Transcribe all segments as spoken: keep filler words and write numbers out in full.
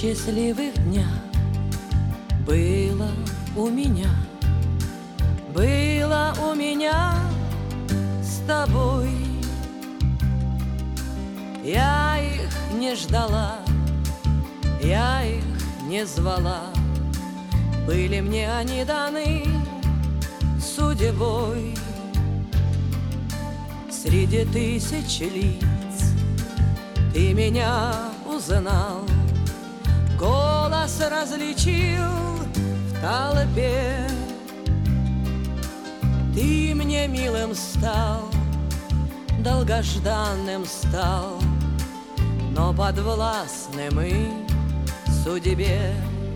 счастливых дня было у меня, было у меня с тобой. Я их не ждала, я их не звала, были мне они даны судьбой. Среди тысяч лиц ты меня узнал, голос различил в толпе. Ты мне милым стал, долгожданным стал, но подвластным и судьбе.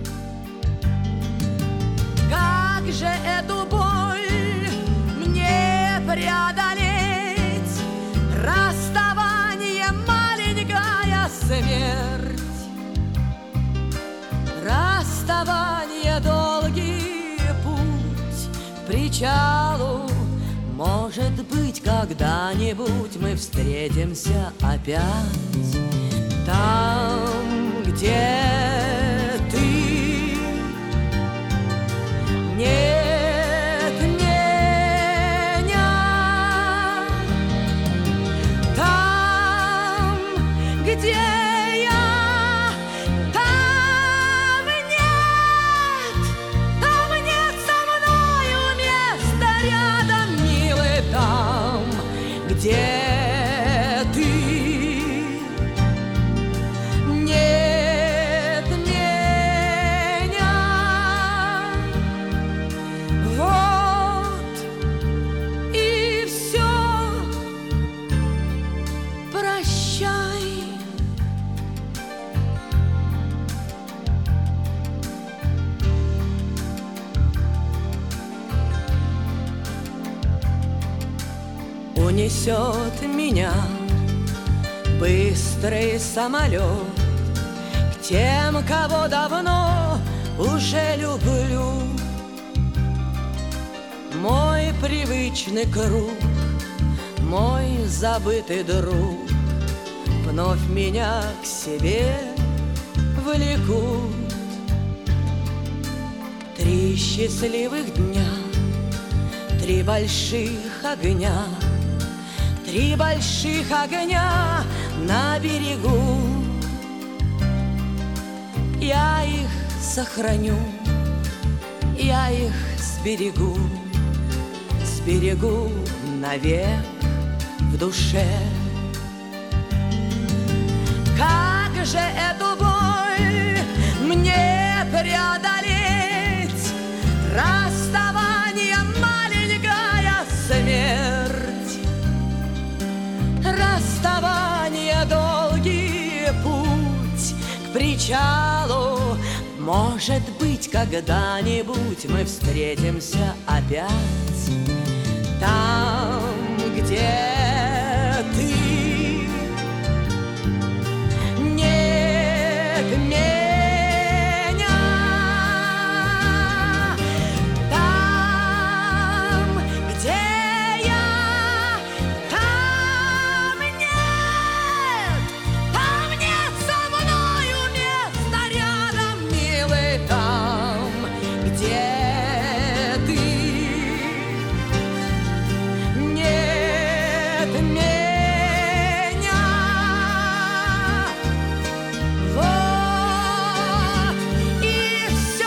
Как же эту боль мне преодолеть? Расставание, маленькая смерть. Расставание, долгий путь к причалу. Может быть, когда-нибудь мы встретимся опять там, где ты. Нет меня там, где я. Там нет, там нет со мною места рядом, милый, там, где унесет меня быстрый самолет к тем, кого давно уже люблю. Мой привычный круг, мой забытый друг вновь меня к себе влекут. Три счастливых дня, три больших огня, три больших огня на берегу. Я их сохраню, я их сберегу, сберегу навек в душе. Как же эту боль мне преодолеть? Расставание, маленькая смерть. Расставание, долгий путь к причалу. Может быть, когда-нибудь мы встретимся опять там, где ты. Нет меня там, где я. Там нет, там нет со мною места рядом, милый, там, где ты. Нет меня. Вот и все.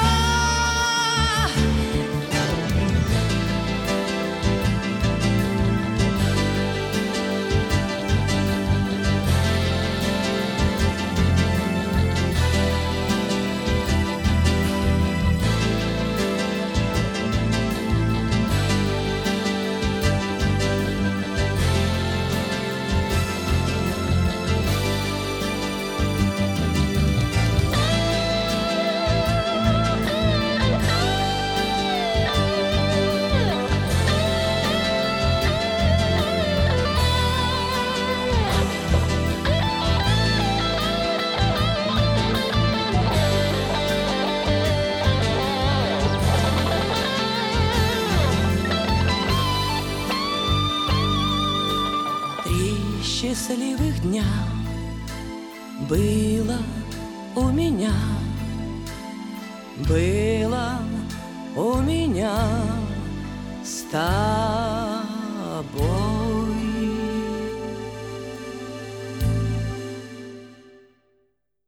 Три счастливых дня было у меня, было у меня с тобой.